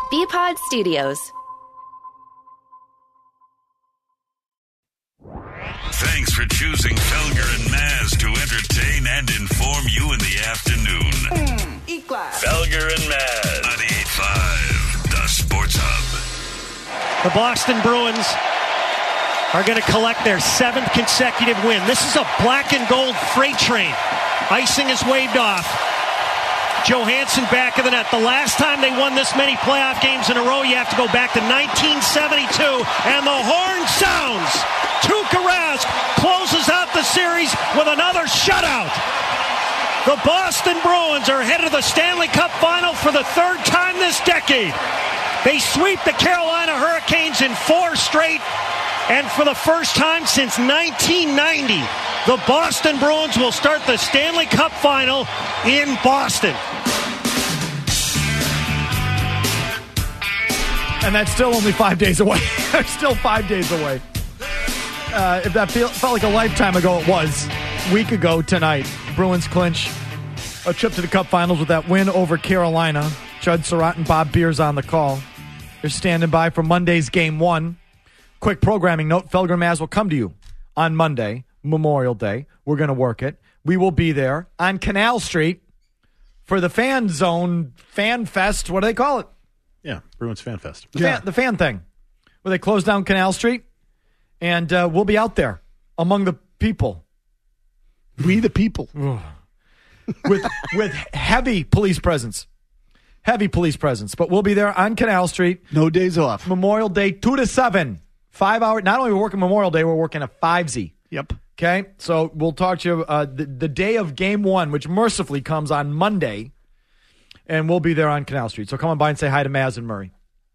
BPod Studios. Thanks for choosing Felger and Maz to entertain and inform you in the afternoon. E-Class. Felger and Maz. 98.5, the Sports Hub. The Boston Bruins are going to collect their 7th consecutive win. This is a black and gold freight train. Icing is waved off. Johansson back of the net. The last time they won this many playoff games in a row, you have to go back to 1972, and the horn sounds. Tuukka Rask closes out the series with another shutout. The Boston Bruins are headed to the Stanley Cup Final for the 3rd time this decade. They sweep the Carolina Hurricanes in 4 straight, and for the first time since 1990, the Boston Bruins will start the Stanley Cup Final in Boston. And that's still only 5 days away. Still 5 days away. If that felt like a lifetime ago, it was. A week ago tonight, Bruins clinch a trip to the Cup Finals with that win over Carolina. Judd Surratt and Bob Beers on the call. They're standing by for Monday's Game 1. Quick programming note, Felger and Maz will come to you on Monday, Memorial Day. We're going to work it. We will be there on Canal Street for the Fan Zone Fan Fest. What do they call it? Yeah, Bruins Fan Fest. The fan thing, where they close down Canal Street, and we'll be out there among the people. We the people. with heavy police presence. Heavy police presence. But we'll be there on Canal Street. No days off. Memorial Day, 2 to 7. 5 hour. Not only are we working Memorial Day, we're working a 5Z. Yep. Okay? So we'll talk to you the day of Game 1, which mercifully comes on Monday. And we'll be there on Canal Street. So come on by and say hi to Maz and Murray.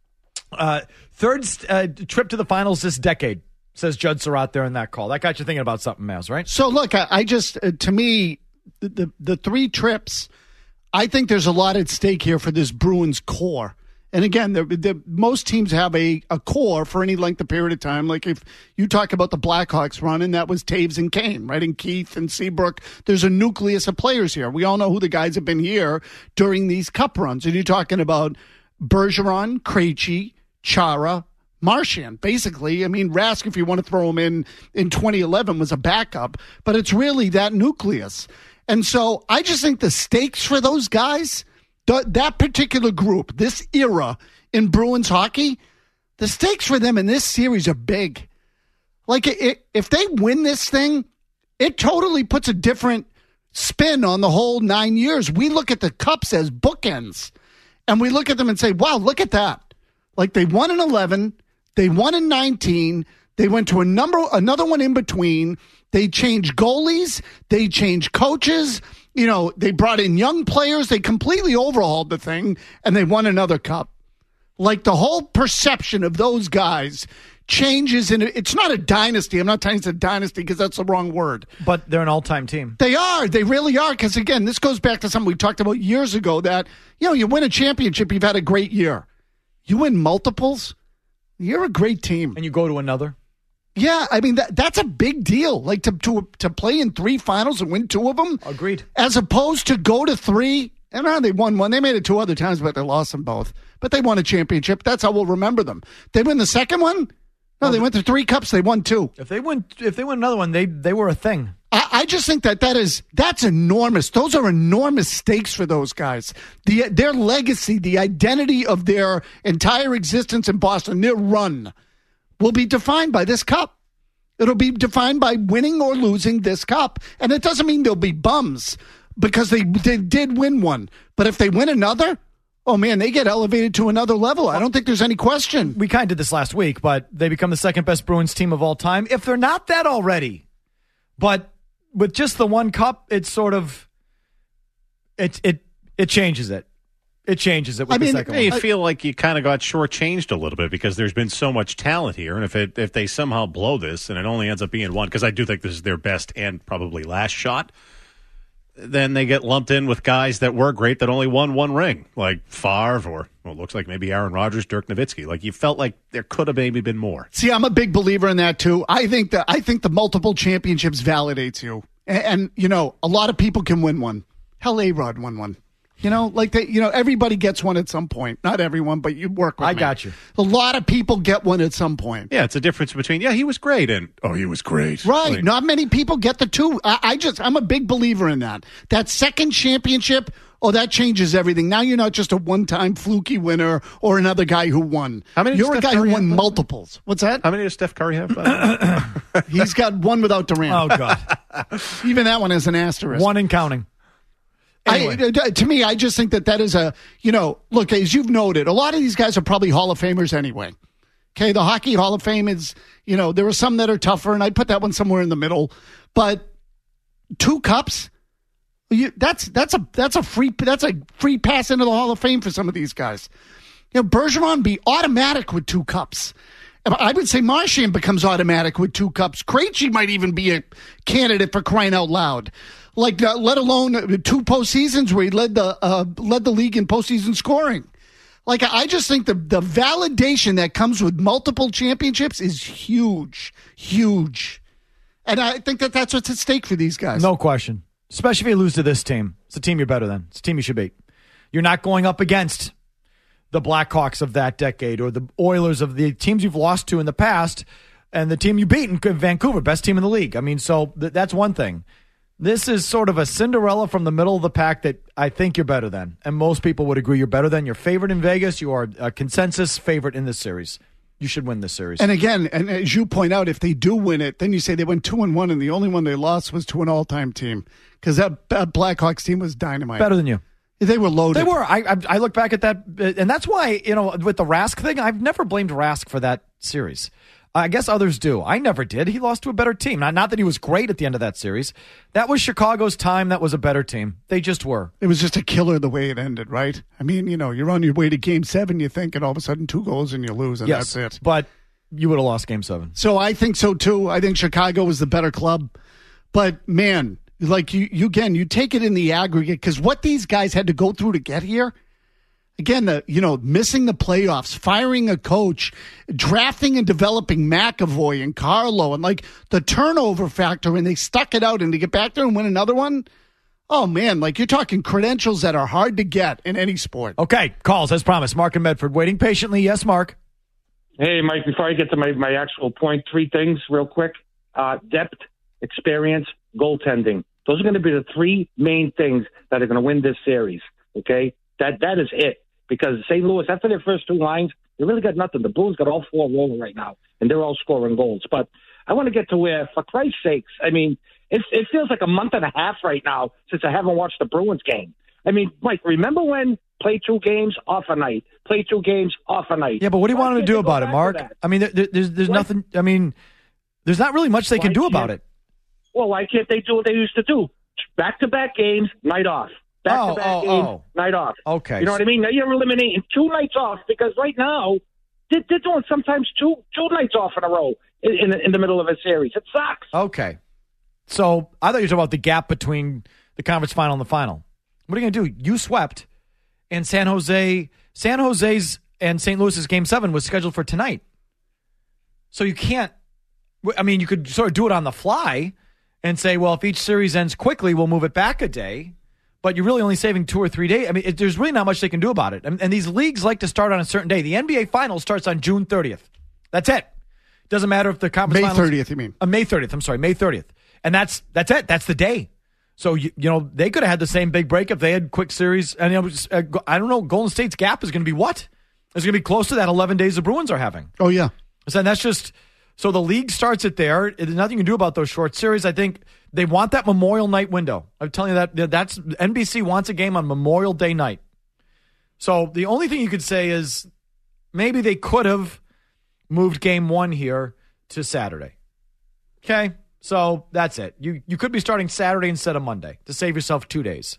Third trip to the finals this decade, says Judd Surratt there in that call. That got you thinking about something, Maz, right? So, look, I just, to me, the 3 trips, I think there's a lot at stake here for this Bruins core. And again, most teams have a core for any length of period of time. Like if you talk about the Blackhawks run, and that was Taves and Kane, right? And Keith and Seabrook. There's a nucleus of players here. We all know who the guys have been here during these cup runs. And you're talking about Bergeron, Krejci, Chara, Marchand. Basically, I mean, Rask, if you want to throw him in 2011, was a backup. But it's really that nucleus. And so I just think the stakes for those guys, that particular group, this era in Bruins hockey, the stakes for them in this series are big. Like, if they win this thing, it totally puts a different spin on the whole 9 years. We look at the cups as bookends, and we look at them and say, wow, look at that. Like, they won in 11, they won in 19, they went to another one in between. They changed goalies, they changed coaches. You know, they brought in young players. They completely overhauled the thing, and they won another cup. Like, the whole perception of those guys changes. It's not a dynasty. I'm not telling you it's a dynasty because that's the wrong word. But they're an all-time team. They are. They really are. Because, again, this goes back to something we talked about years ago that, you know, you win a championship, you've had a great year. You win multiples, you're a great team. And you go to another? Yeah, I mean, that's a big deal. Like, to play in 3 finals and win 2 of them. Agreed. As opposed to go to 3. And they won 1. They made it 2 other times, but they lost them both. But they won a championship. That's how we'll remember them. They win the second one? No, they went to 3 cups. They won 2. If they win another one, they were a thing. I just think that's enormous. Those are enormous stakes for those guys. Their legacy, the identity of their entire existence in Boston, their run, will be defined by this cup. It'll be defined by winning or losing this cup. And it doesn't mean they'll be bums because they did win one. But if they win another, oh, man, they get elevated to another level. I don't think there's any question. We kind of did this last week, but they become the second best Bruins team of all time. If they're not that already. But with just the one cup, it's sort of, it changes it. It changes it with the second one. You feel like you kind of got shortchanged a little bit because there's been so much talent here. And if they somehow blow this and it only ends up being 1, because I do think this is their best and probably last shot, then they get lumped in with guys that were great that only won 1 ring, like Favre or, well, it looks like maybe Aaron Rodgers, Dirk Nowitzki. Like, you felt like there could have maybe been more. See, I'm a big believer in that, too. I think the multiple championships validates you. And you know, a lot of people can win one. Hell, A-Rod won one. You know, like everybody gets one at some point. Not everyone, but you work with me. I got you. A lot of people get one at some point. Yeah, it's a difference between, he was great, and, he was great. Right. Not many people get the two. I'm a big believer in that. That second championship, that changes everything. Now you're not just a one-time fluky winner or another guy who won. How many? You're a guy who won multiples. What's that? How many does Steph Curry have? By the way? He's got one without Durant. Oh, God. Even that one is an asterisk. One and counting. Anyway. To me, I just think that is look, as you've noted, a lot of these guys are probably Hall of Famers anyway. Okay, the Hockey Hall of Fame is, there are some that are tougher, and I'd put that one somewhere in the middle. But 2 cups, that's a free pass into the Hall of Fame for some of these guys. Bergeron be automatic with 2 cups. I would say Marchand becomes automatic with 2 cups. Krejci might even be a candidate for crying out loud. Let alone 2 postseasons where he led the league in postseason scoring. I just think the validation that comes with multiple championships is huge, huge. And I think that's what's at stake for these guys. No question. Especially if you lose to this team. It's a team you're better than. It's a team you should beat. You're not going up against the Blackhawks of that decade or the Oilers of the teams you've lost to in the past and the team you beat in Vancouver, best team in the league. I mean, so that's one thing. This is sort of a Cinderella from the middle of the pack that I think you're better than. And most people would agree you're better than. You're favored in Vegas. You are a consensus favorite in this series. You should win this series. And again, and as you point out, if they do win it, then you say they went 2-1, and the only one they lost was to an all-time team because that Blackhawks team was dynamite. Better than you. They were loaded. They were. I look back at that, and that's why, with the Rask thing, I've never blamed Rask for that series. I guess others do. I never did. He lost to a better team. Not that he was great at the end of that series. That was Chicago's time. That was a better team. They just were. It was just a killer the way it ended, right? I mean, you're on your way to Game 7, you think, and all of a sudden 2 goals and you lose, and yes, that's it. But you would have lost Game 7. So I think so, too. I think Chicago was the better club. But, man, you take it in the aggregate, because what these guys had to go through to get here, again, missing the playoffs, firing a coach, drafting and developing McAvoy and Carlo, and the turnover factor, and they stuck it out, and to get back there and win another one, oh man, you're talking credentials that are hard to get in any sport. Okay, calls as promised. Mark and Medford waiting patiently. Yes, Mark. Hey, Mike. Before I get to my actual point, 3 things real quick: depth, experience, goaltending. Those are going to be the 3 main things that are going to win this series. Okay, that is it. Because St. Louis, after their first 2 lines, they really got nothing. The Blues got all 4 rolling right now, and they're all scoring goals. But I want to get to where, for Christ's sakes, I mean, it feels like a month and a half right now since I haven't watched the Bruins game. I mean, Mike, remember when play 2 games, off a night, play 2 games, off a night? Yeah, but what do you want them to do about it, Mark? I mean, there's nothing. I mean, there's not really much they can do about it. Well, why can't they do what they used to do? Back-to-back games, night off. Back-to-back games, night off. Okay. You know what I mean? Now you're eliminating 2 nights off because right now they're doing sometimes two nights off in a row in the middle of a series. It sucks. Okay. So I thought you were talking about the gap between the conference final and the final. What are you going to do? You swept, and San Jose's and St. Louis's Game 7 was scheduled for tonight. So you can't, I mean, you could sort of do it on the fly and say, well, if each series ends quickly, we'll move it back a day. But you're really only saving 2 or 3 days. I mean, there's really not much they can do about it. And these leagues like to start on a certain day. The NBA Finals starts on June 30th. That's it. Doesn't matter if the conference May finals... 30th, you mean? May 30th. I'm sorry, May 30th. And that's it. That's the day. So, they could have had the same big break if they had quick series. And, I don't know, Golden State's gap is going to be what? It's going to be close to that 11 days the Bruins are having. Oh, yeah. So that's just... So the league starts it there. There's nothing you can do about those short series. I think they want that Memorial Night window. I'm telling you that's NBC wants a game on Memorial Day night. So the only thing you could say is maybe they could have moved Game 1 here to Saturday. Okay, so that's it. You could be starting Saturday instead of Monday to save yourself 2 days.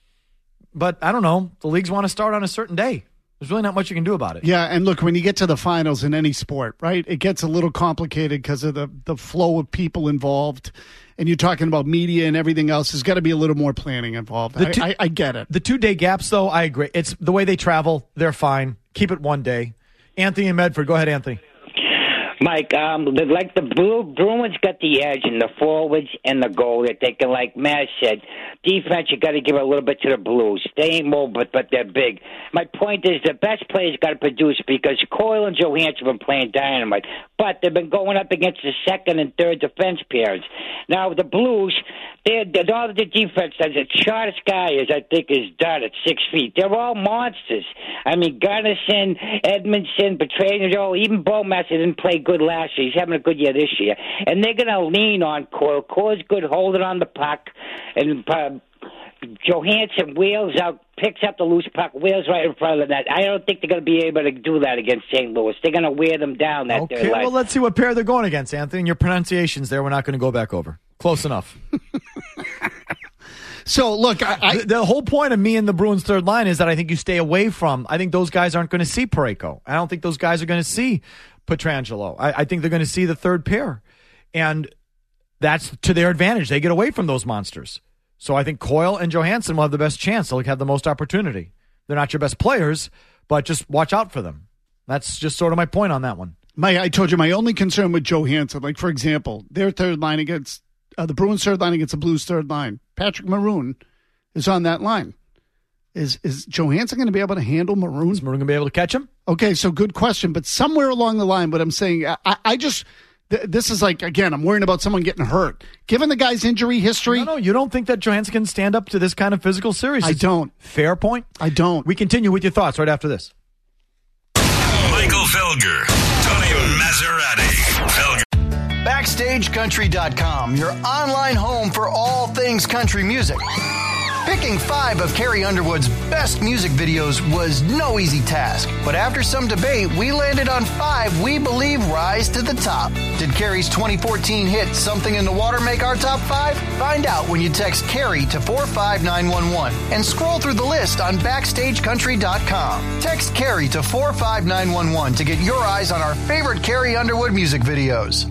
But I don't know. The leagues want to start on a certain day. There's really not much you can do about it. Yeah, and look, when you get to the finals in any sport, right, it gets a little complicated because of the flow of people involved, and you're talking about media and everything else. There's got to be a little more planning involved. I get it. The 2 day gaps, though, I agree. It's the way they travel. They're fine. Keep it 1 day. Anthony and Medford. Go ahead, Anthony. Mike, the Bruins got the edge in the forwards and the goal that they can, like Matt said, defense, you got to give a little bit to the Blues. They ain't mobile, but they're big. My point is the best players got to produce because Coyle and Johansson have been playing dynamite, but they've been going up against the second and third defense pairs. Now, the Blues, all the defense does, the shortest guy is done at 6 feet. They're all monsters. I mean, Gunnison, Edmondson, Petrangelo, even Bowmaster didn't play good last year. He's having a good year this year. And they're going to lean on Coyle. Coyle's good holding on the puck. And Johansson wheels out, picks up the loose puck, wheels right in front of the net. I don't think they're going to be able to do that against St. Louis. They're going to wear them down. Okay, well, let's see what pair they're going against, Anthony. And your pronunciations there, we're not going to go back over. Close enough. So, look, the whole point of me and the Bruins' third line is that I think you stay away from. I think those guys aren't going to see Parayko. I don't think those guys are going to see Petrangelo. I think they're going to see the third pair. And that's to their advantage. They get away from those monsters. So I think Coyle and Johansson will have the best chance. They'll have the most opportunity. They're not your best players, but just watch out for them. That's just sort of my point on that one. I told you my only concern with Johansson, like, for example, their third line against the Bruins' third line against the Blues' third line. Patrick Maroon is on that line. Is Johansson going to be able to handle Maroon? Is Maroon going to be able to catch him? Okay, so good question. But somewhere along the line, what I'm saying, I just... This is like, again, I'm worrying about someone getting hurt. Given the guy's injury history... No, you don't think that Johansson can stand up to this kind of physical series? I don't. Fair point. I don't. We continue with your thoughts right after this. Michael Felger, Tony Maserati. Felger. BackstageCountry.com, your online home for all things country music. Picking 5 of Carrie Underwood's best music videos was no easy task, but after some debate, we landed on 5 we believe rise to the top. Did Carrie's 2014 hit Something in the Water make our top 5? Find out when you text Carrie to 45911 and scroll through the list on BackstageCountry.com. Text Carrie to 45911 to get your eyes on our favorite Carrie Underwood music videos.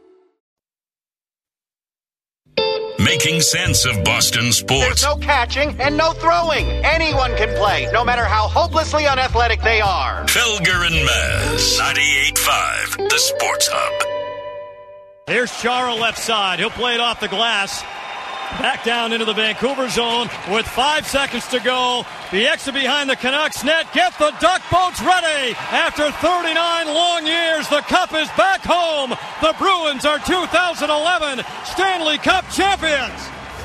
Making sense of Boston sports. There's no catching and no throwing. Anyone can play, no matter how hopelessly unathletic they are. Felger and Maz, 98.5, the Sports Hub. Here's Chara left side. He'll play it off the glass. Back down into the Vancouver zone with 5 seconds to go. The exit behind the Canucks net. Get the duck boats ready. After 39 long years, the Cup is back home. The Bruins are 2011 Stanley Cup champions.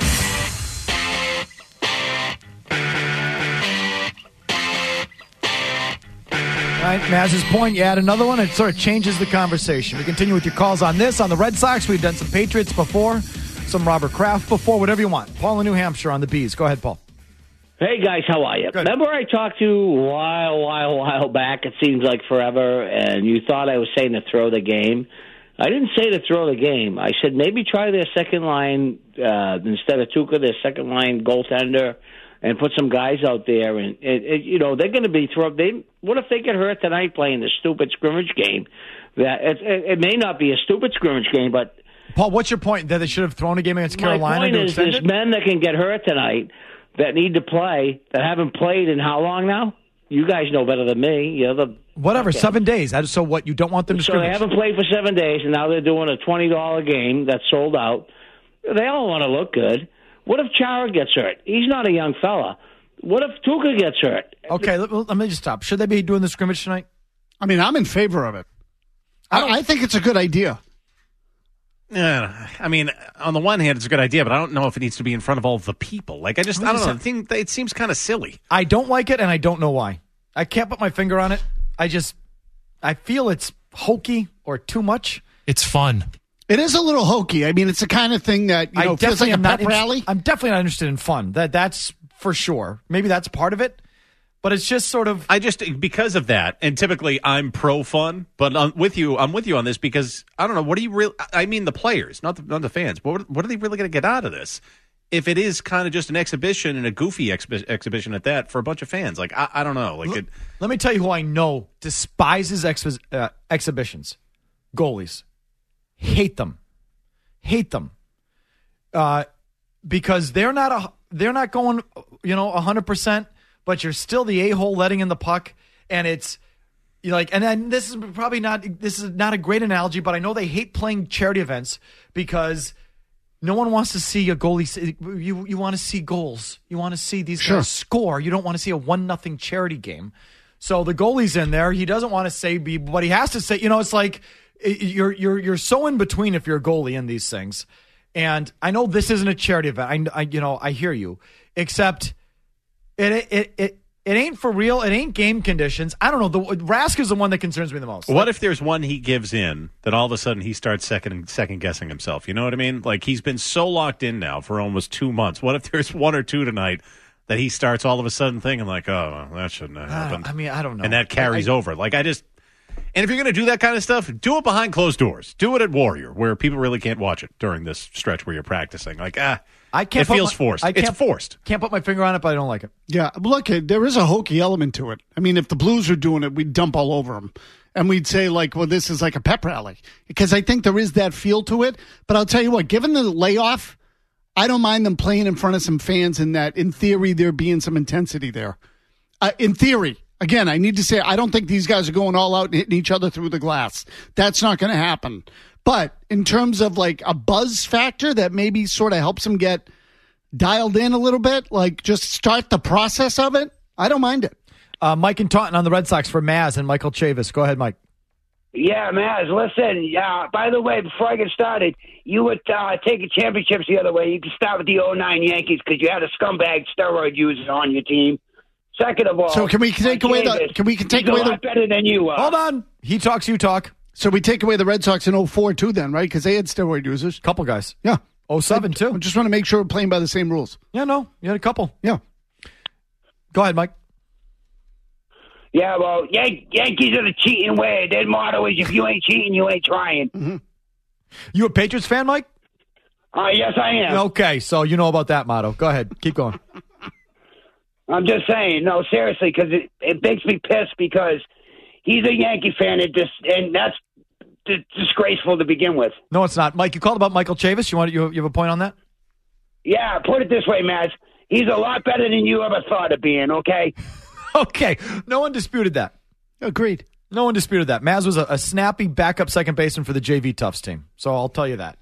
All right, Maz's point, you add another one, it sort of changes the conversation. We continue with your calls on this. On the Red Sox, we've done some Patriots before, some Robert Kraft before, whatever you want. Paul in New Hampshire on the Bees. Go ahead, Paul. Hey, guys, how are you? Good. Remember I talked to you a while back, it seems like forever, and you thought I was saying to throw the game. I didn't say to throw the game. I said maybe try their second line, instead of Tuukka, their second line goaltender, and put some guys out there. And, they're going to be what if they get hurt tonight playing the stupid scrimmage game? That it may not be a stupid scrimmage game, but... Paul, what's your point? That they should have thrown a game against Carolina? My point is there's men that can get hurt tonight that need to play, that haven't played in how long now? You guys know better than me. Whatever, 7 days. So what, you don't want them to scrimmage? So they haven't played for 7 days, and now they're doing a $20 game that's sold out. They all want to look good. What if Chara gets hurt? He's not a young fella. What if Tuukka gets hurt? Okay, let me just stop. Should they be doing the scrimmage tonight? I mean, I'm in favor of it. I think it's a good idea. Yeah, I mean, on the one hand, it's a good idea, but I don't know if it needs to be in front of all the people. Like, I don't know. It seems kind of silly. I don't like it, and I don't know why. I can't put my finger on it. I feel it's hokey or too much. It's fun. It is a little hokey. I mean, it's the kind of thing that feels like a pep rally. I'm definitely not interested in fun. That's for sure. Maybe that's part of it. But it's just sort of... because of that, and typically I'm pro-fun, but I'm with you on this because, I don't know, what do you really... I mean the players, not the fans, but what are they really going to get out of this? If it is kind of just an exhibition and a goofy exhibition at that for a bunch of fans. Like, I don't know. Let me tell you who I know despises exhibitions. Goalies. Hate them. Because they're not going, 100%. But you're still the a-hole letting in the puck, and it's and then this is not a great analogy, but I know they hate playing charity events because no one wants to see a goalie. You want to see goals. You want to see these guys score. You don't want to see a 1-0 charity game. So the goalie's in there. He doesn't want to say, but he has to say. It's like you're so in between if you're a goalie in these things. And I know this isn't a charity event. I hear you. Except it ain't for real. It ain't game conditions. I don't know. Rask is the one that concerns me the most. What if there's one he gives in that all of a sudden he starts second guessing himself? You know what I mean? Like he's been so locked in now for almost 2 months. What if there's one or two tonight that he starts all of a sudden thinking like, oh, well, that shouldn't have happened? I don't know. And that carries over. And if you're going to do that kind of stuff, do it behind closed doors. Do it at Warrior, where people really can't watch it during this stretch where you're practicing. It feels forced. It's forced. Can't put my finger on it, but I don't like it. Yeah, look, there is a hokey element to it. I mean, if the Blues were doing it, we'd dump all over them. And we'd say, this is like a pep rally. Because I think there is that feel to it. But I'll tell you what, given the layoff, I don't mind them playing in front of some fans in that, in theory, there being some intensity there. In theory. Again, I need to say, I don't think these guys are going all out and hitting each other through the glass. That's not going to happen. But in terms of a buzz factor that maybe sort of helps them get dialed in a little bit, just start the process of it, I don't mind it. Mike and Taunton on the Red Sox for Maz and Michael Chavis. Go ahead, Mike. Yeah, Maz, listen, by the way, before I get started, you would take championships the other way. You could start with the 2009 Yankees because you had a scumbag steroid user on your team. Second of all, so can we take away the? He's a lot better than you are. Hold on, he talks, you talk. So we take away the Red Sox in 2004 too, then, right? Because they had steroid users. Couple guys. Yeah. 2007 too. I just want to make sure we're playing by the same rules. Yeah, no, you had a couple. Yeah. Go ahead, Mike. Yeah, well, Yankees are the cheating way. Their motto is if you ain't cheating, you ain't trying. Mm-hmm. You a Patriots fan, Mike? Yes, I am. Okay, so you know about that motto. Go ahead, keep going. I'm just saying, no, seriously, because it makes me pissed because he's a Yankee fan, and that's disgraceful to begin with. No, it's not. Mike, you called about Michael Chavis. You have a point on that? Yeah, put it this way, Matt. He's a lot better than you ever thought of being, okay? Okay. No one disputed that. Agreed. No one disputed that. Maz was a snappy backup second baseman for the JV Tufts team. So I'll tell you that.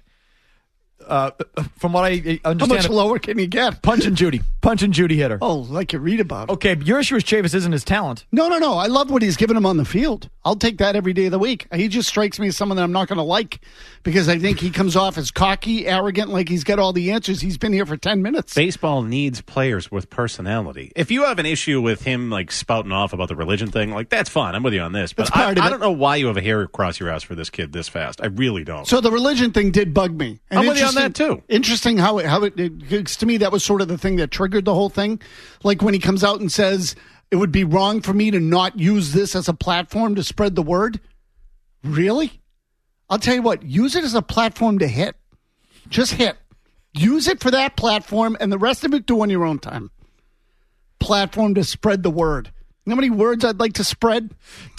From what I understand, how much lower can you get? Punch and Judy hitter. Oh, like you read about it. Okay, your issue is Chavis isn't his talent. No. I love what he's given him on the field. I'll take that every day of the week. He just strikes me as someone that I'm not going to like because I think he comes off as cocky, arrogant, like he's got all the answers. He's been here for 10 minutes. Baseball needs players with personality. If you have an issue with him spouting off about the religion thing, that's fine. I'm with you on this. But I don't know why you have a hair across your ass for this kid this fast. I really don't. So the religion thing did bug me. And I'm with you on that too. Interesting how it to me, that was sort of the thing that triggered the whole thing. Like when he comes out and says, it would be wrong for me to not use this as a platform to spread the word. Really? I'll tell you what, use it as a platform to hit. Just hit. Use it for that platform and the rest of it do on your own time. Platform to spread the word. You know how many words I'd like to spread?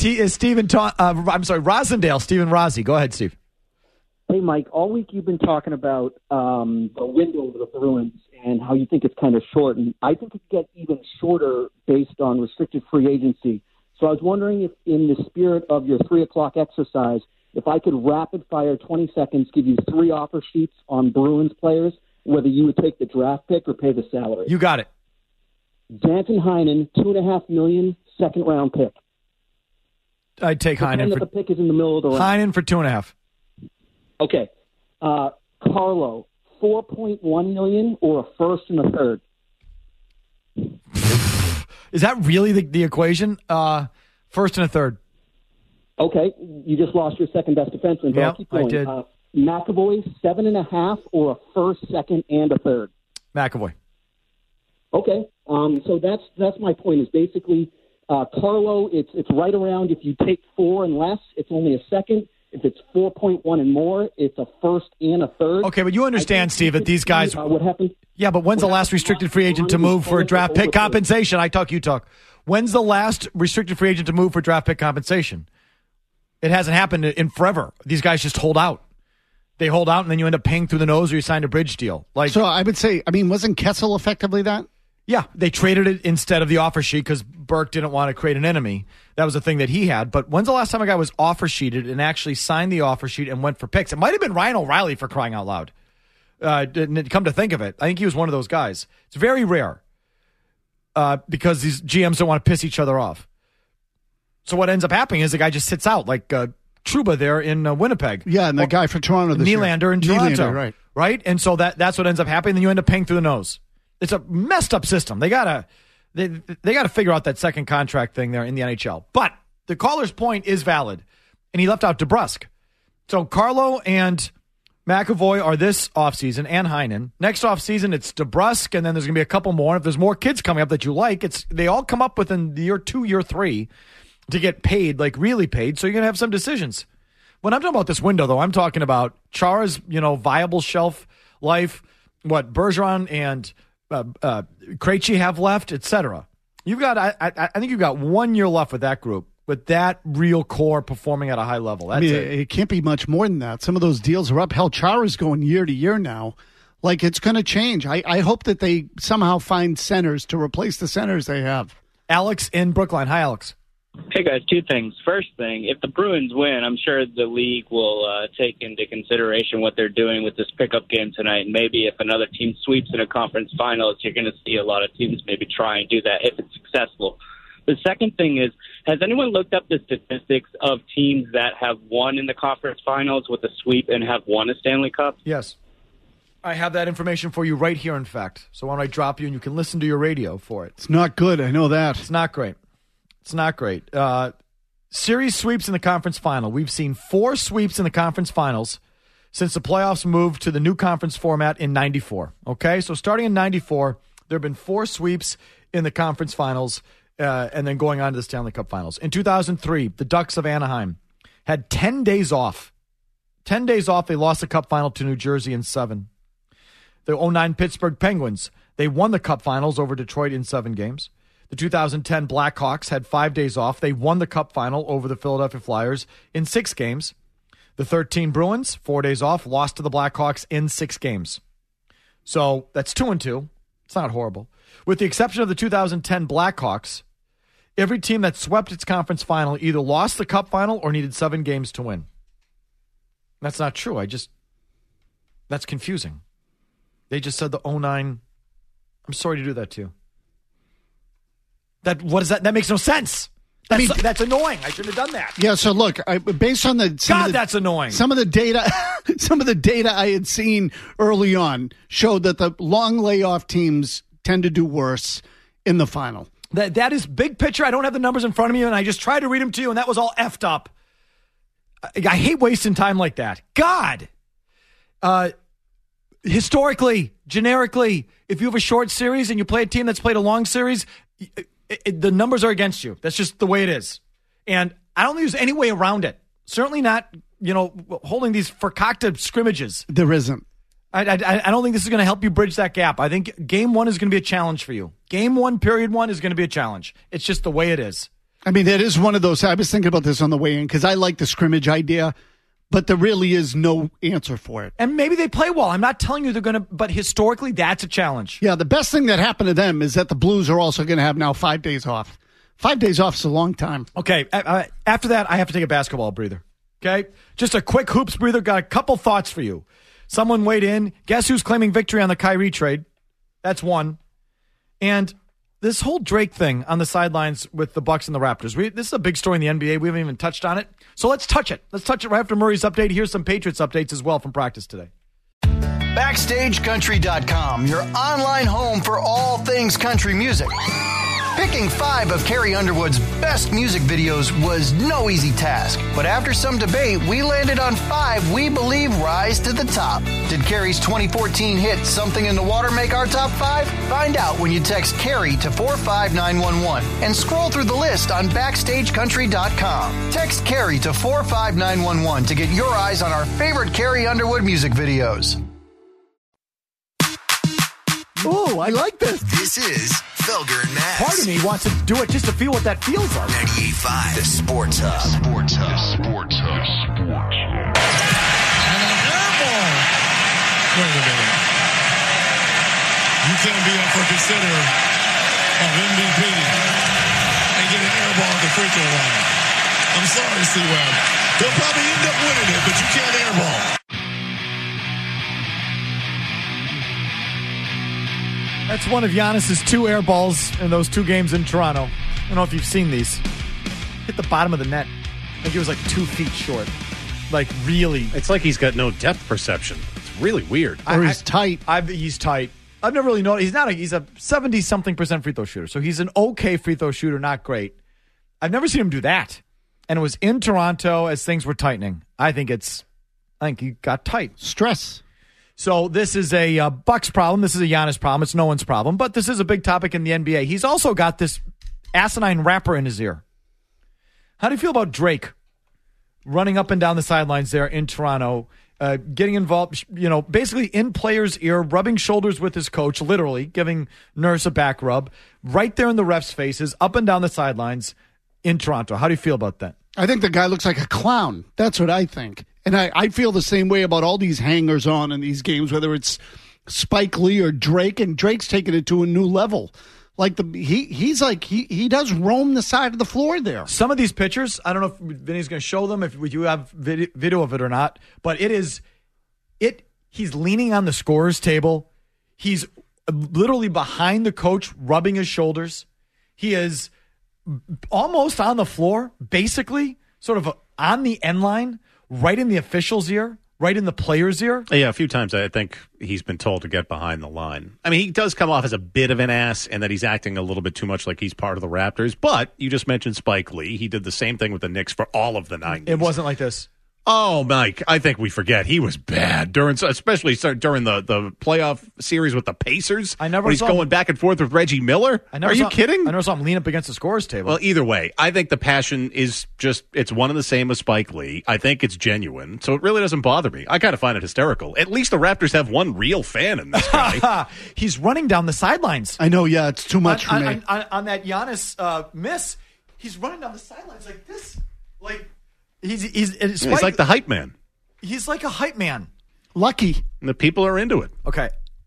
Rosendale, Stephen Rossi. Go ahead, Steve. Hey, Mike, all week you've been talking about the window of the Bruins and how you think it's kind of short. And I think it could get even shorter based on restricted free agency. So I was wondering if, in the spirit of your 3 o'clock exercise, if I could rapid fire 20 seconds, give you 3 offer sheets on Bruins players, whether you would take the draft pick or pay the salary. You got it. Danton Heinen, $2.5 million, second-round pick. I'd take Heinen. The pick is in the middle of the round. Heinen for $2.5. Okay. Carlo, $4.1 million or a first and a third? Is that really the equation? First and a third. Okay. You just lost your second-best defenseman. Yeah, I'll keep going. I did. McAvoy, 7.5 or a first, second, and a third? McAvoy. Okay. So that's my point is basically Carlo, it's right around if you take 4 and less, it's only a second. If it's 4.1 and more, it's a first and a third. Okay, but you understand, Steve, that these guys... what happened? Yeah, but when's the last restricted free agent to move for a draft pick compensation? I talk, you talk. When's the last restricted free agent to move for draft pick compensation? It hasn't happened in forever. These guys just hold out. They hold out, and then you end up paying through the nose or you signed a bridge deal. So I would say, wasn't Kessel effectively that? Yeah, they traded it instead of the offer sheet because Burke didn't want to create an enemy. That was a thing that he had. But when's the last time a guy was offer sheeted and actually signed the offer sheet and went for picks? It might have been Ryan O'Reilly, for crying out loud. Come to think of it, I think he was one of those guys. It's very rare because these GMs don't want to piss each other off. So what ends up happening is the guy just sits out, like Trouba there in Winnipeg. Yeah, and the guy for Toronto this Nylander in Toronto. Nylander, right? And so that's what ends up happening. Then you end up paying through the nose. It's a messed up system. They gotta figure out that second contract thing there in the NHL. But the caller's point is valid, and he left out DeBrusk. So Carlo and McAvoy are this offseason, and Heinen. Next offseason, it's DeBrusk, and then there's going to be a couple more. If there's more kids coming up that you like, they all come up within year 2, year 3 to get paid, like really paid. So you're going to have some decisions. When I'm talking about this window, though, I'm talking about Chara's, viable shelf life, what Bergeron and Krejci have left, etc. You've got, I think you've got 1 year left with that group, with that real core performing at a high level. That's it can't be much more than that. Some of those deals are up. Hell, Chara's going year to year now. Like, it's going to change. I hope that they somehow find centers to replace the centers they have. Alex in Brookline. Hi, Alex. Hey, guys, 2 things. First thing, if the Bruins win, I'm sure the league will take into consideration what they're doing with this pickup game tonight. And maybe if another team sweeps in a conference finals, you're going to see a lot of teams maybe try and do that if it's successful. The second thing is, has anyone looked up the statistics of teams that have won in the conference finals with a sweep and have won a Stanley Cup? Yes. I have that information for you right here, in fact. So why don't I drop you and you can listen to your radio for it. It's not good. I know that. It's not great. It's not great. Series sweeps in the conference final. We've seen 4 sweeps in the conference finals since the playoffs moved to the new conference format in 94. Okay? So starting in 94, there have been 4 sweeps in the conference finals and then going on to the Stanley Cup finals. In 2003, the Ducks of Anaheim had 10 days off. 10 days off. They lost the Cup final to New Jersey in 7. The 2009 Pittsburgh Penguins, they won the Cup finals over Detroit in 7 games. The 2010 Blackhawks had 5 days off. They won the Cup final over the Philadelphia Flyers in 6 games. The 2013 Bruins, 4 days off, lost to the Blackhawks in 6 games. So that's 2-2. It's not horrible. With the exception of the 2010 Blackhawks, every team that swept its conference final either lost the Cup final or needed 7 games to win. That's not true. That's confusing. They just said the 2009. I'm sorry to do that to you. What is that? That makes no sense. That's annoying. I shouldn't have done that. Yeah. So look, based on that's annoying. Some of the data I had seen early on showed that the long layoff teams tend to do worse in the final. That is big picture. I don't have the numbers in front of me, and I just tried to read them to you, and that was all effed up. I hate wasting time like that. God. Historically, generically, if you have a short series and you play a team that's played a long series, the numbers are against you. That's just the way it is. And I don't think there's any way around it. Certainly not, holding these fakakta scrimmages. There isn't. I don't think this is going to help you bridge that gap. I think game 1 is going to be a challenge for you. Game 1, period 1 is going to be a challenge. It's just the way it is. I mean, it is one of those. I was thinking about this on the way in because I like the scrimmage idea, but there really is no answer for it. And maybe they play well. I'm not telling you they're going to, but historically, that's a challenge. Yeah, the best thing that happened to them is that the Blues are also going to have now 5 days off. 5 days off is a long time. Okay, after that, I have to take a basketball breather. Okay? Just a quick hoops breather. Got a couple thoughts for you. Someone weighed in. Guess who's claiming victory on the Kyrie trade? That's one. And this whole Drake thing on the sidelines with the Bucks and the Raptors. This is a big story in the NBA. We haven't even touched on it. So let's touch it. Let's touch it right after Murray's update. Here's some Patriots updates as well from practice today. BackstageCountry.com, your online home for all things country music. Picking 5 of Carrie Underwood's best music videos was no easy task. But after some debate, we landed on 5 we believe rise to the top. Did Carrie's 2014 hit Something in the Water make our top 5? Find out when you text Carrie to 45911 and scroll through the list on BackstageCountry.com. Text Carrie to 45911 to get your eyes on our favorite Carrie Underwood music videos. Ooh, I like this. This is Felger and Mass. Part of me wants to do it just to feel what that feels like. 98.5, the Sports Hub. Sports Hub. The Sports Hub. Sports Hub. And an air ball. Wait a minute. You can't be up for consider of MVP and get an air ball at the free throw line. I'm sorry, C-Web. They'll probably end up winning it, but you can't air ball. That's one of Giannis's 2 air balls in those 2 games in Toronto. I don't know if you've seen these. Hit the bottom of the net. Like it was like 2 feet short. Like really. It's like he's got no depth perception. It's really weird. Or he's tight. He's tight. I've never really noticed. He's a 70-something% free throw shooter. So he's an okay free throw shooter, not great. I've never seen him do that. And it was in Toronto as things were tightening. I think he got tight. Stress. So this is a Bucks problem. This is a Giannis problem. It's no one's problem. But this is a big topic in the NBA. He's also got this asinine rapper in his ear. How do you feel about Drake running up and down the sidelines there in Toronto, getting involved, basically in players' ear, rubbing shoulders with his coach, literally giving Nurse a back rub, right there in the refs' faces, up and down the sidelines in Toronto? How do you feel about that? I think the guy looks like a clown. That's what I think. And I feel the same way about all these hangers-on in these games, whether it's Spike Lee or Drake, and Drake's taking it to a new level. Like he does roam the side of the floor there. Some of these pictures, I don't know if Vinny's going to show them, if you have video of it or not, but he's leaning on the scorer's table. He's literally behind the coach, rubbing his shoulders. He is almost on the floor, basically, sort of on the end line, right in the official's ear, right in the player's ear. Yeah, a few times I think he's been told to get behind the line. I mean, he does come off as a bit of an ass and that he's acting a little bit too much like he's part of the Raptors. But you just mentioned Spike Lee. He did the same thing with the Knicks for all of the 90s. It wasn't like this. Oh, Mike, I think we forget. He was bad, especially during the playoff series with the Pacers. He's going back and forth with Reggie Miller. Are you kidding? I never saw him lean up against the scorer's table. Well, either way, I think the passion is it's one and the same as Spike Lee. I think it's genuine, so it really doesn't bother me. I kind of find it hysterical. At least the Raptors have one real fan in this guy. He's running down the sidelines. I know, yeah, it's too much for me. On that Giannis miss, he's running down the sidelines like this. Like... He's like the hype man. He's like a hype man. Lucky. And the people are into it. Okay.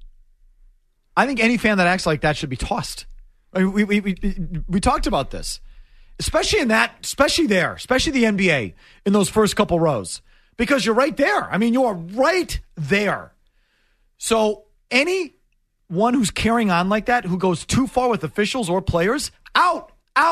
I think any fan that acts like that should be tossed. I mean, we talked about this. Especially the NBA in those first couple rows. Because you're right there. I mean, you are right there. So anyone who's carrying on like that, who goes too far with officials or players, out.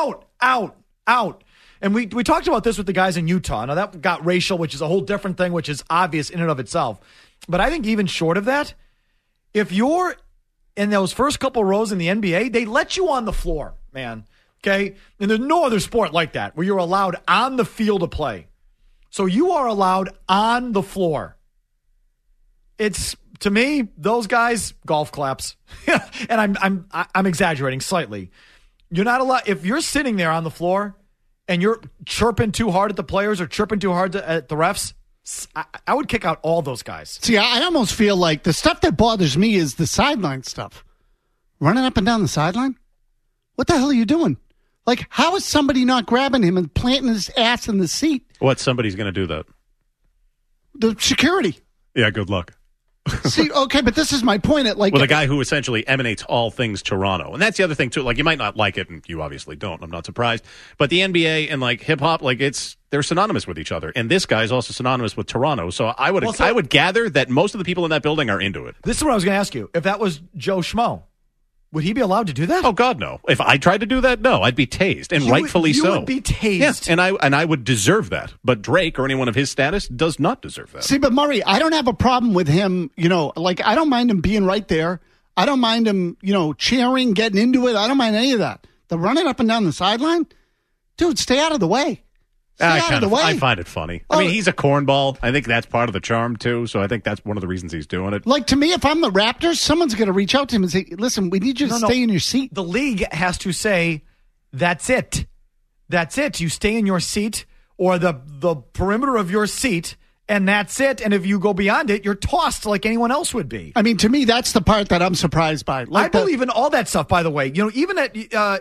And we talked about this with the guys in Utah. Now, that got racial, which is a whole different thing, which is obvious in and of itself. But I think even short of that, if you're in those first couple rows in the NBA, they let you on the floor, man. Okay? And there's no other sport like that where you're allowed on the field to play. So you are allowed on the floor. It's, to me, those guys, golf claps. And I'm exaggerating slightly. You're not allowed, if you're sitting there on the floor and you're chirping too hard at the players or chirping too hard at the refs, I would kick out all those guys. See, I almost feel like the stuff that bothers me is the sideline stuff. Running up and down the sideline? What the hell are you doing? Like, how is somebody not grabbing him and planting his ass in the seat? Somebody's going to do that? The security. Yeah, good luck. See, okay, but this is my point. The guy who essentially emanates all things Toronto. And that's the other thing, too. Like, you might not like it, and you obviously don't. I'm not surprised. But the NBA and, hip-hop, they're synonymous with each other. And this guy is also synonymous with Toronto. So I would gather that most of the people in that building are into it. This is what I was going to ask you. If that was Joe Schmo, would he be allowed to do that? Oh, God, no. If I tried to do that, no. I'd be tased, and rightfully so. You would be tased. Yes, and I would deserve that. But Drake or anyone of his status does not deserve that. See, but Murray, I don't have a problem with him, I don't mind him being right there. I don't mind him, cheering, getting into it. I don't mind any of that. The running up and down the sideline? Dude, stay out of the way. I find it funny. I mean, he's a cornball. I think that's part of the charm, too. So I think that's one of the reasons he's doing it. To me, if I'm the Raptors, someone's going to reach out to him and say, listen, we need you to stay in your seat. The league has to say, that's it. That's it. You stay in your seat or the perimeter of your seat, and that's it. And if you go beyond it, you're tossed like anyone else would be. I mean, to me, that's the part that I'm surprised by. I believe in all that stuff, by the way. Even at,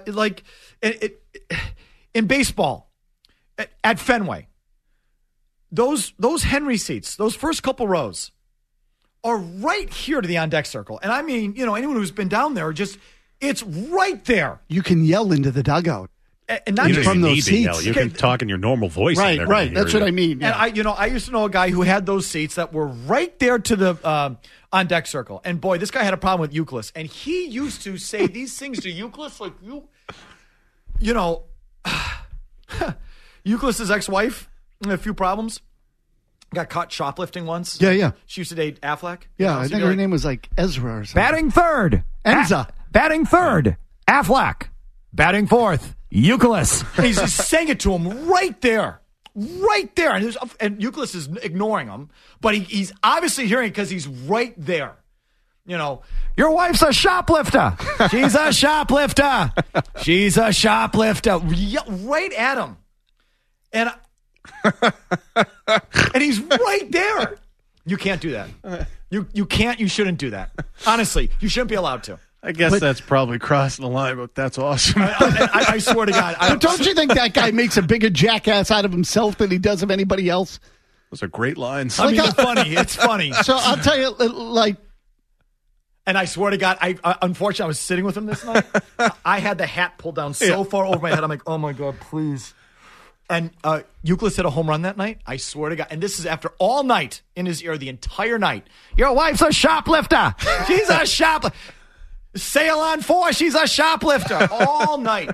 in baseball, at Fenway, those Henry seats, those first couple rows, are right here to the on-deck circle. And I mean, anyone who's been down there, It's right there. You can yell into the dugout. And not You just don't from even those need to yell. seats. You can talk in your normal voice. and Right, they're gonna right. hear That's you. what I mean. And I used to know a guy who had those seats that were right there to the on deck circle. And boy, this guy had a problem with Euclid. And he used to say these things to Euclid like you know, Euclid's ex-wife, a few problems. Got caught shoplifting once. Yeah. She used to date Affleck. Yeah, I think her name was like Ezra or something. Batting third, Enza. Batting third, Affleck. Batting fourth, Euclid. He's just saying it to him right there. Right there. And Euclid is ignoring him. But he's obviously hearing it because he's right there. You know, your wife's a shoplifter. She's a shoplifter. She's a shoplifter. Right at him. And he's right there. You can't do that. You can't. You shouldn't do that. Honestly, you shouldn't be allowed to. I guess that's probably crossing the line, but that's awesome. I swear to God. But don't you think that guy makes a bigger jackass out of himself than he does of anybody else? Those are great lines. I mean, it's funny. It's funny. So I'll tell you, like... And I swear to God, unfortunately, I was sitting with him this night. I had the hat pulled down so far over my head. I'm like, oh, my God, please. And Euclid hit a home run that night. I swear to God. And this is after all night in his ear, the entire night. Your wife's a shoplifter. She's a shoplifter. Sail on 4. She's a shoplifter. All night.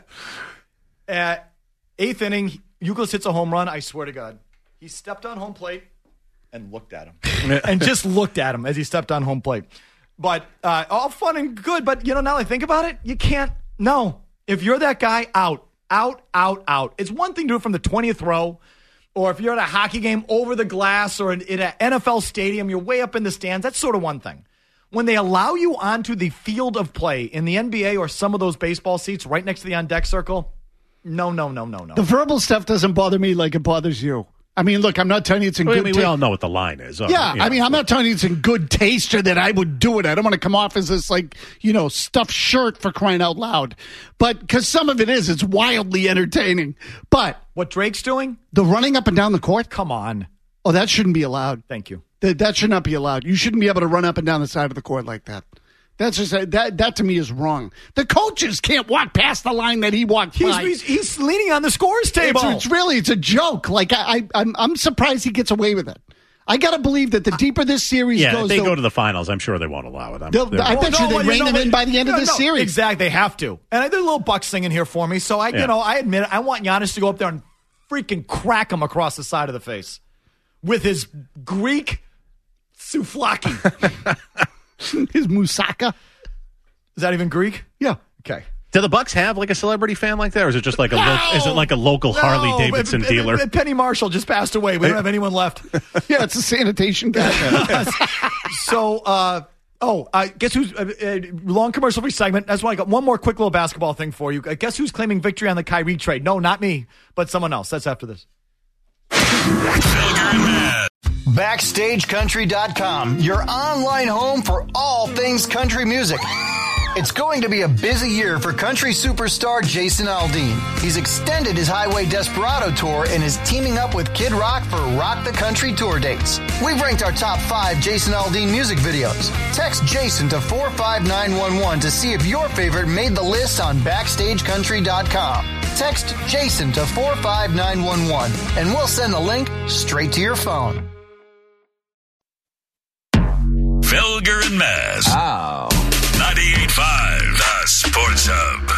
Eighth inning, Euclid hits a home run. I swear to God. He stepped on home plate and looked at him. And just looked at him as he stepped on home plate. But all fun and good. But, now that I think about it, you can't. No. If you're that guy, out. It's one thing to do it from the 20th row, or if you're at a hockey game over the glass or in an NFL stadium, you're way up in the stands. That's sort of one thing. When they allow you onto the field of play in the NBA or some of those baseball seats right next to the on-deck circle, no. The verbal stuff doesn't bother me like it bothers you. I mean, look, I'm not telling you it's in good taste. We all know what the line is. I mean, I'm not telling you it's in good taste or that I would do it. I don't want to come off as this, stuffed shirt for crying out loud. But because some of it is, it's wildly entertaining. But what Drake's doing? The running up and down the court? Come on. Oh, that shouldn't be allowed. Thank you. That should not be allowed. You shouldn't be able to run up and down the side of the court like that. That's just that to me is wrong. The coaches can't walk past the line that he walked by. He's leaning on the scores table. It's a joke. Like I'm surprised he gets away with it. I got to believe that the deeper this series goes, if they go to the finals, I'm sure they won't allow it. I bet you they rein him in by the end of this series. Exactly, they have to. And I did a little Bucks singing here for me, so I admit it. I want Giannis to go up there and freaking crack him across the side of the face with his Greek souvlaki. His moussaka. Is that even Greek? Yeah. Okay. Do the Bucks have a celebrity fan like that, or is it just like a local Harley Davidson dealer? Penny Marshall just passed away. We don't have anyone left. Yeah, it's a sanitation guy. So, guess who's long commercial free segment. That's why I got one more quick little basketball thing for you. Guess who's claiming victory on the Kyrie trade? No, not me, but someone else. That's after this. BackstageCountry.com, your online home for all things country music. It's going to be a busy year for country superstar Jason Aldean. He's extended his Highway Desperado tour and is teaming up with Kid Rock for Rock the Country tour dates. We've ranked our top 5 Jason Aldean music videos. Text Jason to 45911 to see if your favorite made the list on BackstageCountry.com. Text Jason to 45911 and we'll send the link straight to your phone. Felger and Maz. 98.5, the Sports Hub.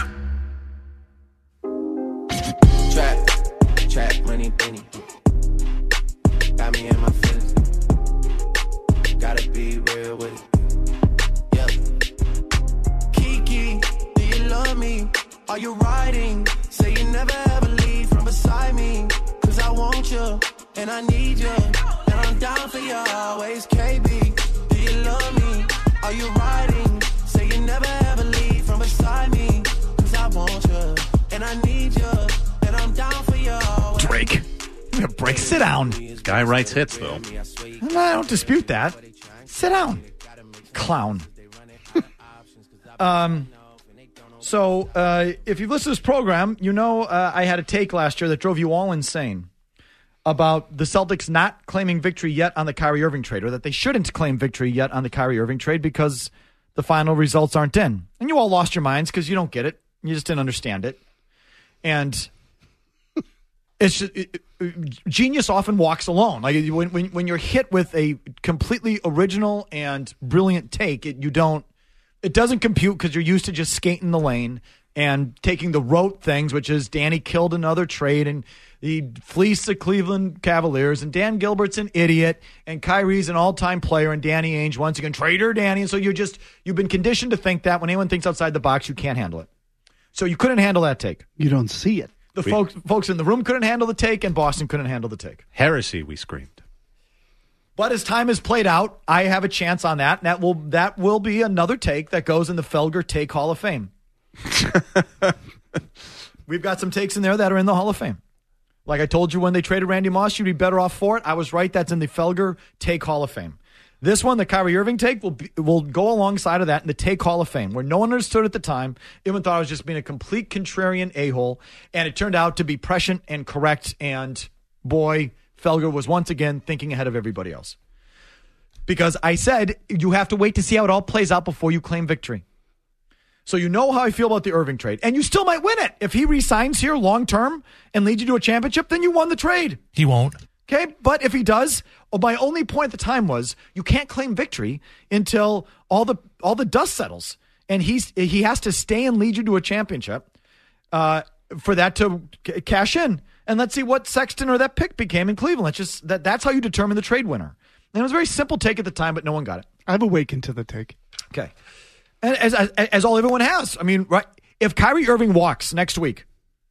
Trap, money, penny. Got me in my feelings. Gotta be real with it. Yeah. Kiki, do you love me? Are you riding? Say you never ever leave from beside me. Cause I want you, and I need you. And I'm down for you always, KB. Do you love me? Are you riding? Say you never ever leave from beside me. Cause I want you, and I need you. And I'm down for you always. Drake. Break. Sit down. Guy writes hits, though. I don't dispute that. Sit down. Clown. So, if you've listened to this program, you know I had a take last year that drove you all insane about the Celtics not claiming victory yet on the Kyrie Irving trade, or that they shouldn't claim victory yet on the Kyrie Irving trade because the final results aren't in. And you all lost your minds because you don't get it. You just didn't understand it. And it's just, genius often walks alone. Like when you're hit with a completely original and brilliant take, it doesn't compute because you're used to just skating the lane and taking the rote things, which is Danny killed another trade and he fleeced the Cleveland Cavaliers, and Dan Gilbert's an idiot, and Kyrie's an all-time player, and Danny Ainge once again, traitor Danny. And so you've been conditioned to think that when anyone thinks outside the box, you can't handle it. So you couldn't handle that take. You don't see it. The folks in the room couldn't handle the take, and Boston couldn't handle the take. Heresy, we screamed. But as time has played out, I have a chance on that, and that will be another take that goes in the Felger Take Hall of Fame. We've got some takes in there that are in the Hall of Fame. Like I told you when they traded Randy Moss, you'd be better off for it. I was right. That's in the Felger Take Hall of Fame. This one, the Kyrie Irving take, will go alongside of that in the Take Hall of Fame, where no one understood at the time. Everyone thought I was just being a complete contrarian a-hole, and it turned out to be prescient and correct, and boy, Felger was once again thinking ahead of everybody else. Because I said you have to wait to see how it all plays out before you claim victory. So you know how I feel about the Irving trade, and you still might win it. If he resigns here long-term and leads you to a championship, then you won the trade. He won't. Okay, but if he does, my only point at the time was you can't claim victory until all the dust settles, and he has to stay and lead you to a championship for that to cash in. And let's see what Sexton or that pick became in Cleveland. That's how you determine the trade winner. And it was a very simple take at the time, but no one got it. I've awakened to the take. Okay, and as all everyone has. I mean, right? If Kyrie Irving walks next week,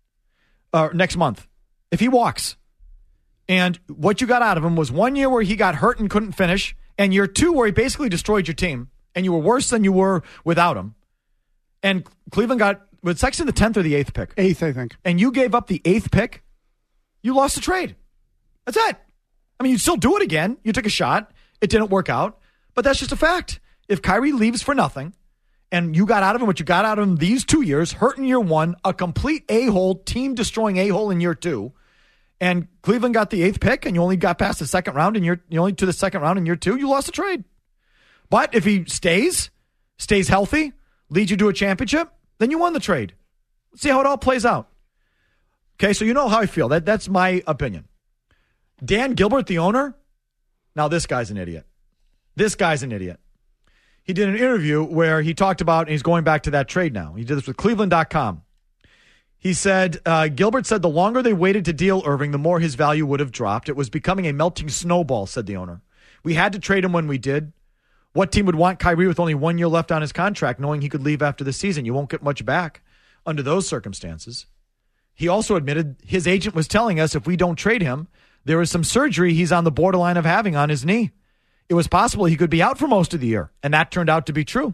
or next month, if he walks. And what you got out of him was 1 year where he got hurt and couldn't finish, and year 2 where he basically destroyed your team, and you were worse than you were without him. And Cleveland got, with Sexton, the 10th or the 8th pick? 8th, I think. And you gave up the 8th pick, you lost the trade. That's it. I mean, you'd still do it again. You took a shot. It didn't work out. But that's just a fact. If Kyrie leaves for nothing, and you got out of him what you got out of him these 2 years, hurt in year 1, a complete a-hole, team-destroying a-hole in year 2, and Cleveland got the 8th pick, and you only got past the second round, and you're only to the second round in year 2, you lost the trade. But if he stays healthy, leads you to a championship, then you won the trade. Let's see how it all plays out. Okay, so you know how I feel. That's my opinion. Dan Gilbert, the owner, now this guy's an idiot. This guy's an idiot. He did an interview where he talked about, and he's going back to that trade now. He did this with Cleveland.com. He said, Gilbert said the longer they waited to deal Irving, the more his value would have dropped. It was becoming a melting snowball, said the owner. We had to trade him when we did. What team would want Kyrie with only 1 year left on his contract, knowing he could leave after the season? You won't get much back under those circumstances. He also admitted his agent was telling us if we don't trade him, there is some surgery he's on the borderline of having on his knee. It was possible he could be out for most of the year, and that turned out to be true.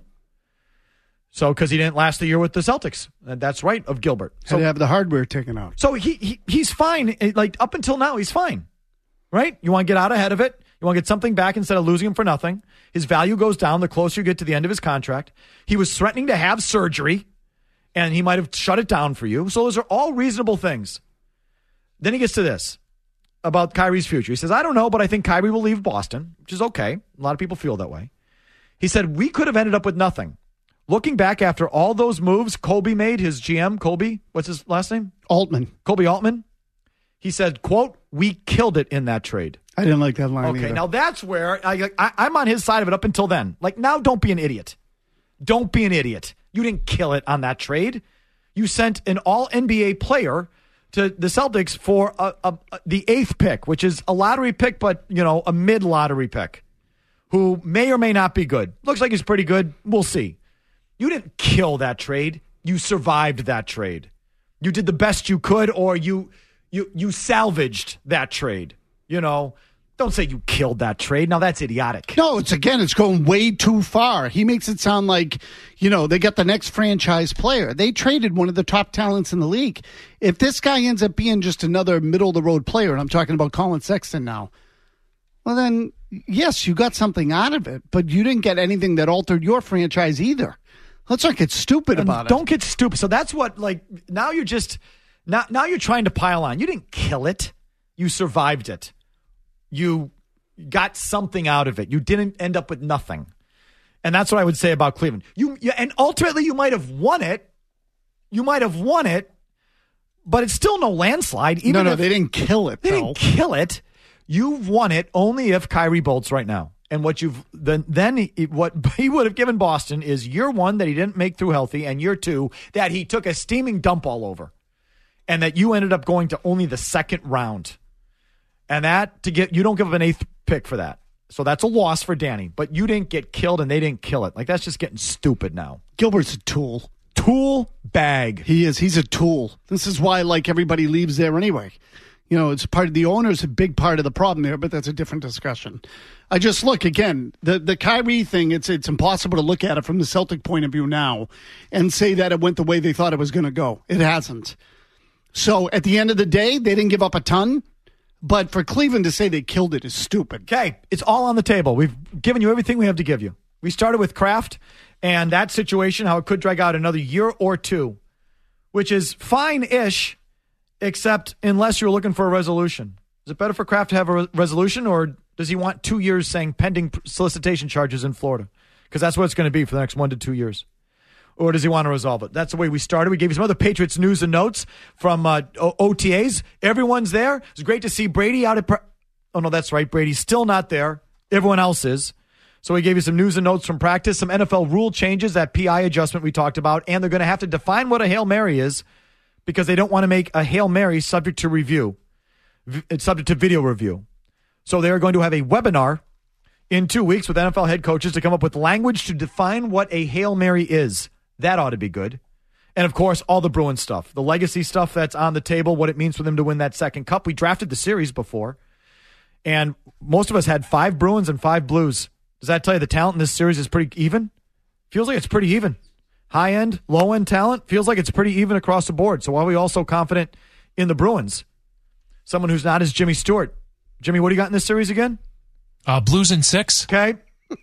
So, because he didn't last the year with the Celtics. And that's right, of Gilbert. So, had to have the hardware taken out. So, he's fine. Like, up until now, he's fine. Right? You want to get out ahead of it. You want to get something back instead of losing him for nothing. His value goes down the closer you get to the end of his contract. He was threatening to have surgery, and he might have shut it down for you. So, those are all reasonable things. Then he gets to this about Kyrie's future. He says, I don't know, but I think Kyrie will leave Boston, which is okay. A lot of people feel that way. He said, we could have ended up with nothing. Looking back after all those moves Colby made, his GM, Colby, what's his last name? Altman. Colby Altman. He said, quote, we killed it in that trade. I didn't like that line Okay, either. now that's where I'm on his side of it up until then. Like, now don't be an idiot. Don't be an idiot. You didn't kill it on that trade. You sent an all-NBA player to the Celtics for the 8th pick, which is a lottery pick, but, a mid-lottery pick, who may or may not be good. Looks like he's pretty good. We'll see. You didn't kill that trade. You survived that trade. You did the best you could, or you salvaged that trade. Don't say you killed that trade. Now, that's idiotic. No, it's going way too far. He makes it sound like, they got the next franchise player. They traded one of the top talents in the league. If this guy ends up being just another middle-of-the-road player, and I'm talking about Colin Sexton now, well then, yes, you got something out of it, but you didn't get anything that altered your franchise either. Let's not get stupid about it. Don't get stupid. So that's what, now you're just, now you're trying to pile on. You didn't kill it. You survived it. You got something out of it. You didn't end up with nothing. And that's what I would say about Cleveland. And ultimately, you might have won it. But it's still no landslide. No, they didn't kill it. They didn't kill it. You've won it only if Kyrie bolts right now. And what what he would have given Boston is year one that he didn't make through healthy, and year two that he took a steaming dump all over, and that you ended up going to only the second round, and you don't give up an 8th pick for that. So that's a loss for Danny. But you didn't get killed, and they didn't kill it. Like, that's just getting stupid now. Gilbert's a tool. Tool bag. He is. He's a tool. This is why, everybody leaves there anyway. It's part of the owner's a big part of the problem there, but that's a different discussion. I just look again, the Kyrie thing, it's impossible to look at it from the Celtic point of view now and say that it went the way they thought it was going to go. It hasn't. So at the end of the day, they didn't give up a ton, but for Cleveland to say they killed it is stupid. Okay, it's all on the table. We've given you everything we have to give you. We started with Kraft and that situation, how it could drag out another year or two, which is fine-ish, except unless you're looking for a resolution. Is it better for Kraft to have a resolution, or does he want 2 years saying pending solicitation charges in Florida? Because that's what it's going to be for the next 1 to 2 years. Or does he want to resolve it? That's the way we started. We gave you some other Patriots news and notes from OTAs. Everyone's there. It's great to see Brady out at oh, no, that's right. Brady's still not there. Everyone else is. So we gave you some news and notes from practice, some NFL rule changes, that PI adjustment we talked about, and they're going to have to define what a Hail Mary is because they don't want to make a Hail Mary subject to review. It's subject to video review. So they're going to have a webinar in 2 weeks with NFL head coaches to come up with language to define what a Hail Mary is. That ought to be good. And, of course, all the Bruins stuff, the legacy stuff that's on the table, what it means for them to win that second cup. We drafted the series before, and most of us had 5 Bruins and 5 Blues. Does that tell you the talent in this series is pretty even? Feels like it's pretty even. High-end, low-end talent, feels like it's pretty even across the board. So why are we all so confident in the Bruins? Someone who's not is Jimmy Stewart. Jimmy, what do you got in this series again? Blues in 6. Okay.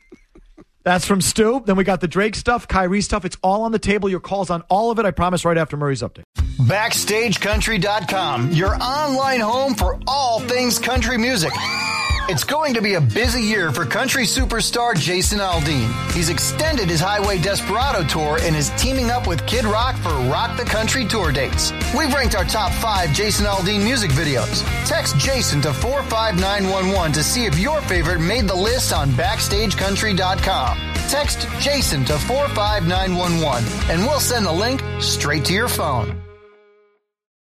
That's from Stu. Then we got the Drake stuff, Kyrie stuff. It's all on the table. Your calls on all of it, I promise, right after Murray's update. BackstageCountry.com, your online home for all things country music. It's going to be a busy year for country superstar Jason Aldean. He's extended his Highway Desperado tour and is teaming up with Kid Rock for Rock the Country tour dates. We've ranked our top 5 Jason Aldean music videos. Text Jason to 45911 to see if your favorite made the list on BackstageCountry.com. Text Jason to 45911 and we'll send the link straight to your phone.